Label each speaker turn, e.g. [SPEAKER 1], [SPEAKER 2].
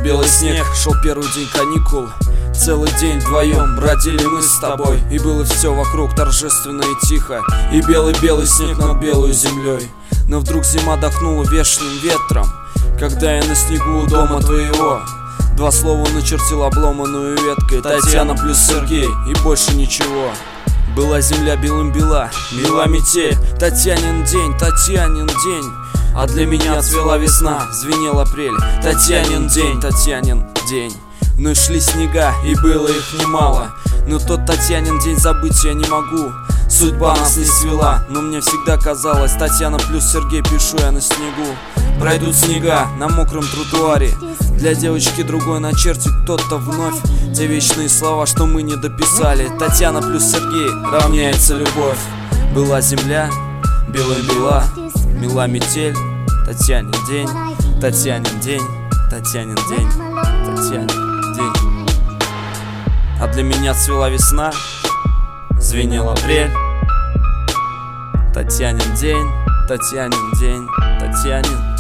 [SPEAKER 1] белый снег, шел первый день каникул. Целый день вдвоем бродили мы с тобой, и было все вокруг торжественно и тихо, и белый-белый снег над белой землей. Но вдруг зима дохнула вешним ветром, когда я на снегу у дома твоего два слова начертил обломанную веткой: Татьяна плюс Сергей, и больше ничего. Была земля белым бела, мела метель, Татьянин день, Татьянин день. А для меня цвела весна, звенел апрель, Татьянин день, Татьянин день. Но шли снега, и было их немало, но тот Татьянин день забыть я не могу. Судьба нас не свела, но мне всегда казалось: Татьяна плюс Сергей, пишу я на снегу. Пройдут снега на мокром тротуаре, для девочки другой начертит кто-то вновь те вечные слова, что мы не дописали. Татьяна плюс Сергей равняется любовь. Была земля, белая бела, мела метель, Татьянин день, Татьянин день, Татьянин день, Татьянин день. А для меня цвела весна, звенел апрель, Татьянин день, Татьянин день, Татьянин